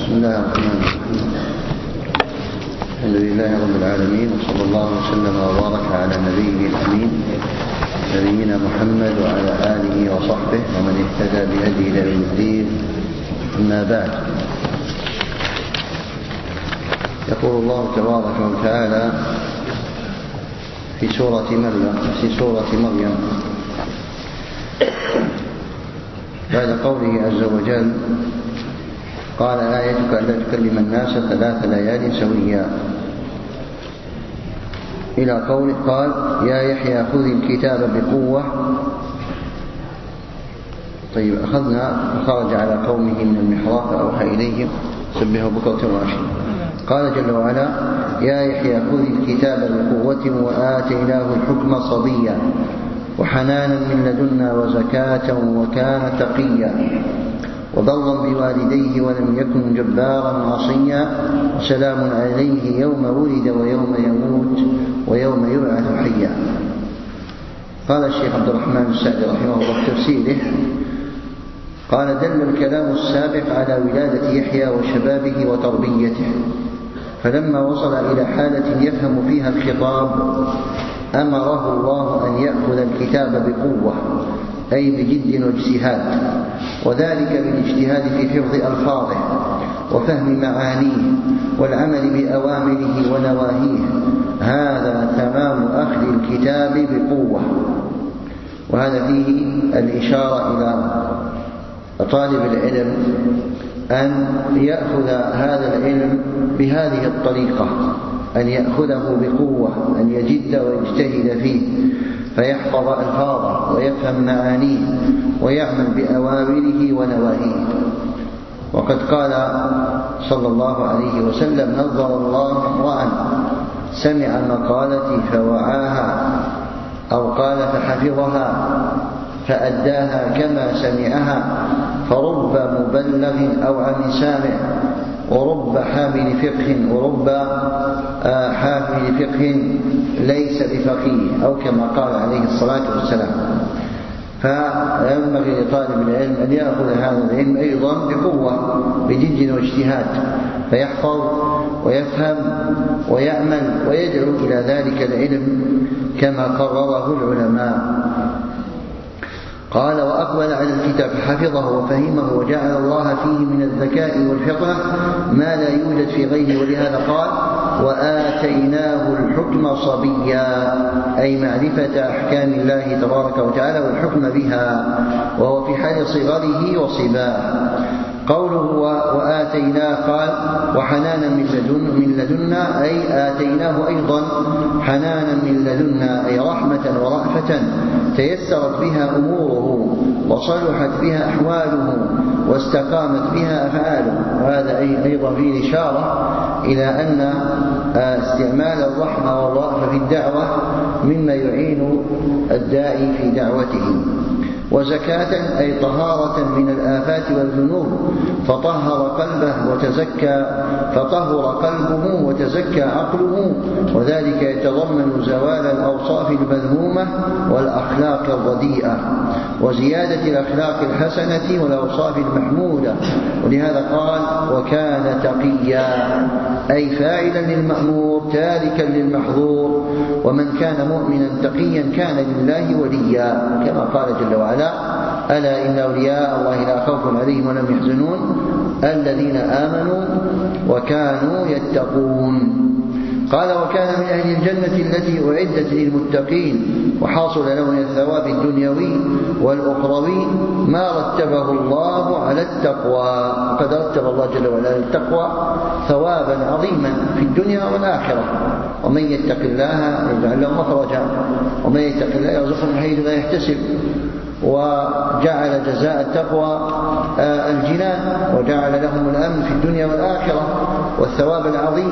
بسم الله الرحمن الرحيم. الحمد لله رب العالمين، وصلى الله وسلم وبارك على نبيه الأمين نبينا محمد وعلى آله وصحبه ومن اهتدى بهديه إلى يوم الدين. أما بعد، يقول الله تبارك وتعالى في سورة مريم بعد قوله عز وجل: قال آيتك ألا تكلم الناس 3 ليال سويا، إلى قوله قال: يا يحيى خذ الكتاب بقوة. طيب، أخذنا وخرج على قومه من المحراب فأوحى إليهم سبحوا بكرة وعشيا. قال جل وعلا: يا يحيى خذ الكتاب بقوة وآتيناه الحكم صبيا وحنانا من لدنا وزكاة وكان تقيا وبرا بوالديه ولم يكن جبارا عصيا وسلام عليه يوم ولد ويوم يموت ويوم يبعث حيا. قال الشيخ عبد الرحمن السعدي رحمه الله في تفسيره: قال: دل الكلام السابق على ولادة يحيى وشبابه وتربيته، فلما وصل إلى حالة يفهم فيها الخطاب أمره الله أن يأخذ الكتاب بقوة، أي بجد واجتهاد، وذلك بالاجتهاد في حفظ ألفاظه وفهم معانيه والعمل بأوامره ونواهيه. هذا تمام أخذ الكتاب بقوة. وهذا فيه الإشارة إلى طالب العلم أن يأخذ هذا العلم بهذه الطريقة، أن يأخذه بقوة، أن يجد ويجتهد فيه فيحفظ ألفاظه ويفهم معانيه ويعمل بأوامره ونواهيه. وقد قال صلى الله عليه وسلم: نظر الله امرأ سمع مقالتي فوعاها، أو قال فحفظها فأداها كما سمعها، فرب مبلغ أو عن سامع ورب حامل فقه ليس بفقيه، أو كما قال عليه الصلاة والسلام. فينبغي لطالب العلم أن يأخذ هذا العلم أيضا بقوة بجد واجتهاد، فيحفظ ويفهم ويعمل ويدعو إلى ذلك العلم كما قرره العلماء. قال: وأقبل على الكتاب فحفظه وفهمه وجعل الله فيه من الذكاء والفقه ما لا يوجد في غيره. ولهذا قال: وآتيناه الحكم صبيا، أي معرفة أحكام الله تبارك وتعالى والحكم بها، وهو في حال صغره وصباه. قوله وآتيناه قال: وحنانا من لدنا، أي آتيناه أيضا حنانا من لدنا، أي رحمة ورأفة تيسرت بها أموره وصلحت بها أحواله واستقامت بها أفعاله. وهذا أيضا فيه إشارة إلى أن استعمال الرحمة والرأفة في الدعوة مما يعين الداعي في دعوته. وزكاة، أي طهارة من الآفات والذنوب، فطهر قلبه وتزكى عقله، وذلك يتضمن زوال الأوصاف المذمومة والأخلاق الرديئة وزيادة الأخلاق الحسنة والأوصاف المحمودة. ولهذا قال: وكان تقيا، أي فاعلا للمأمور تاركا للمحظور. ومن كان مؤمنا تقيا كان لله وليا، كما قال جل وعلا: ألا إن أولياء الله لا خوف عليهم ولم يحزنون الذين آمنوا وكانوا يتقون. قال: وكان من أهل الجنة التي أعدت للمتقين، وحاصل له من الثواب الدنيوي والأخروي ما رتبه الله على التقوى. وقد رتب الله جل وعلا للتقوى ثوابا عظيما في الدنيا والآخرة: ومن يتق الله يجعل له مخرجا ومن يتق الله يرزقه من حيث لا يحتسب. وجعل جزاء التقوى الجنان، وجعل لهم الأمن في الدنيا والآخرة والثواب العظيم،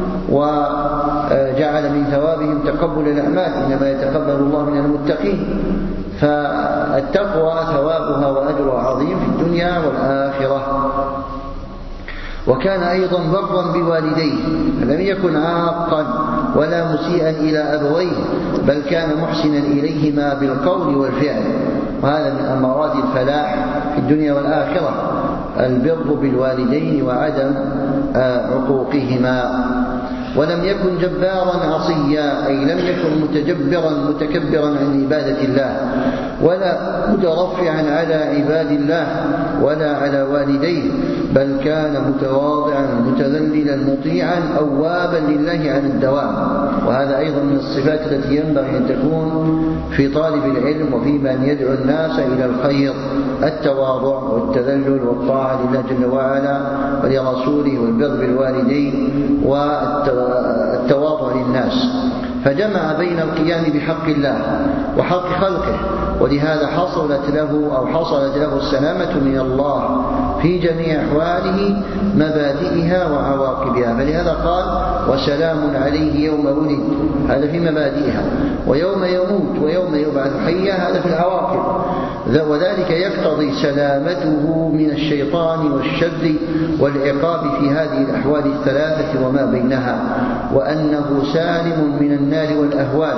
وجعل من ثوابهم تقبل الأعمال، إنما يتقبل الله من المتقين. فالتقوى ثوابها وأجرها عظيم في الدنيا والآخرة. وكان أيضا برا بوالديه، فلم يكن عاقا ولا مسيئا إلى أبويه، بل كان محسنا إليهما بالقول والفعل، وهذا من أمارات الفلاح في الدنيا والآخرة. البر بالوالدين وعدم عقوقهما. ولم يكن جبارا عصيا، أي لم يكن متكبرا عن عبادة الله، ولا مترفعا على عباد الله ولا على والديه، بل كان متواضعا متذللا مطيعا أوابا لله عن الدوام. وهذا أيضا من الصفات التي ينبغي أن تكون في طالب العلم وفي من يدعو الناس إلى الخير: التواضع والتذلل والطاعة لله جل وعلا ولرسوله والبر بالوالدين والتواضع للناس. فجمع بين القيام بحق الله وحق خلقه، ولهذا حصلت له السلامة من الله في جميع أحواله مبادئها وعواقبها. فلهذا قال: وسلام عليه يوم ولد، هذا في مبادئها، ويوم يموت ويوم يبعث حيا، هذا في العواقب. وذلك يقتضي سلامته من الشيطان والشر والعقاب في هذه الأحوال الثلاثة وما بينها، وأنه سالم من النار والأهوال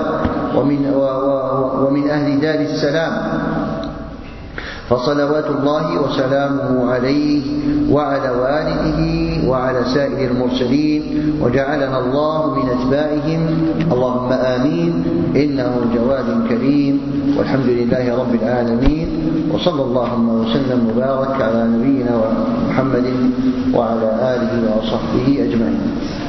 ومن أهل دار السلام. فصلوات الله وسلامه عليه وعلى والده وعلى سائر المرسلين، وجعلنا الله من أتباعهم، اللهم آمين، إنه جواد كريم. والحمد لله رب العالمين، وصلى اللهم وسلم وبارك على نبينا محمد وعلى آله وصحبه أجمعين.